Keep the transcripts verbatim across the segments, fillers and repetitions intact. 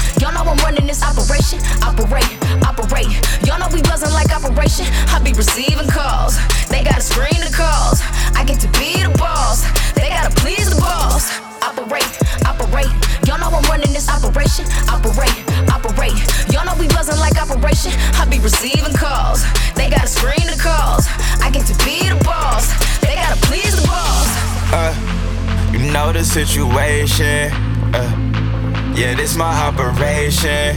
Y'all know I'm running this operation. Operate, operate. Y'all know we buzzing like operation. I be receiving calls. They gotta screen the calls. I get to be the boss. They gotta please the boss. Operate, operate. Y'all know I'm running this operation. Operate, operate. Y'all know we buzzing like operation. I be receiving calls. They gotta screen the calls. I get to be the boss. They gotta please the boss. Uh, you know the situation. Uh, yeah, this my operation.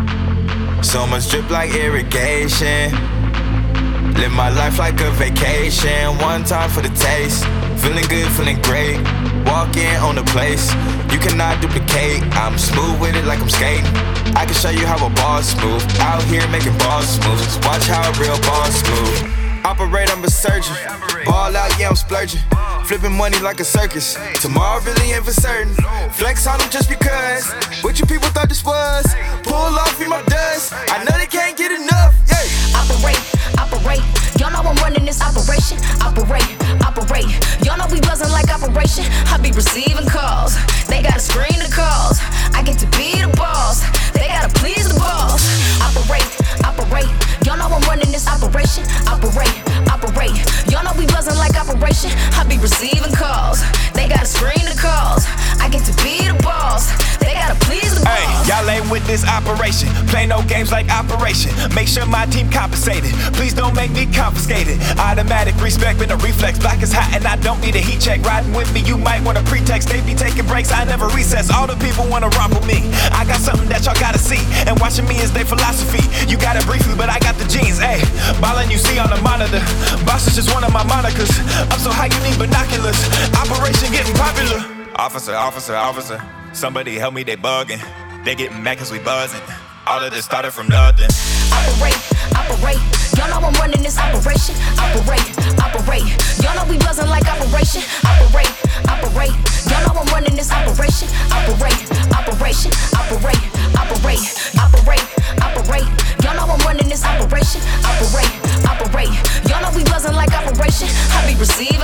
So much drip like irrigation. Live my life like a vacation. One time for the taste. Feeling good, feeling great. Walk in on the place. You cannot duplicate. I'm smooth with it like I'm skating. I can show you how a boss move. Out here making boss moves. Watch how a real boss move. Operate, I'm a surgeon. Ball out, yeah, I'm splurging. Flipping money like a circus. Tomorrow really ain't for certain. Flex on them just because. What you people thought this was? Pull off in my dust. I know they can't get enough. Yeah. Operate, operate. Y'all know I'm running this operation. Operate, operate. Y'all know we buzzing like operation. I be receiving calls. They gotta screen the calls. I get to be the boss. They gotta please the boss. Operate, operate. Y'all know I'm running this operation. Operate, operate. Y'all know we buzzing like operation. I be receiving calls. They gotta screen the calls. I get to be the boss. They gotta please the boss. Hey, y'all ain't with this operation. Play no games like operation. Make sure my team compensated. Please don't make me confiscated. Automatic respect been a reflex. Block is hot and I don't need a heat check. Riding with me, you might want a pretext. They be taking breaks, I never recess. All the people wanna romp with me. I got something that y'all gotta see. And watching me is their philosophy. You got it briefly, but I got the genes. Hey, ballin' you see on the monitor. Boss is just one of my monikers. I'm so high you need binoculars. Operation getting popular. Officer, officer, officer. Somebody help me, they bugging. They getting mad cause we buzzing. All of this started from nothing. Operate, operate. Y'all know I'm running this operation. Operate, operate. Y'all know we buzzing like operation. Operate, operate. Y'all know I'm running this operation. Operate, operation. Operate, operate. Operate, operate. Y'all know I'm running this operation. Operate, operate. Y'all know we buzzing like operation. I be receiving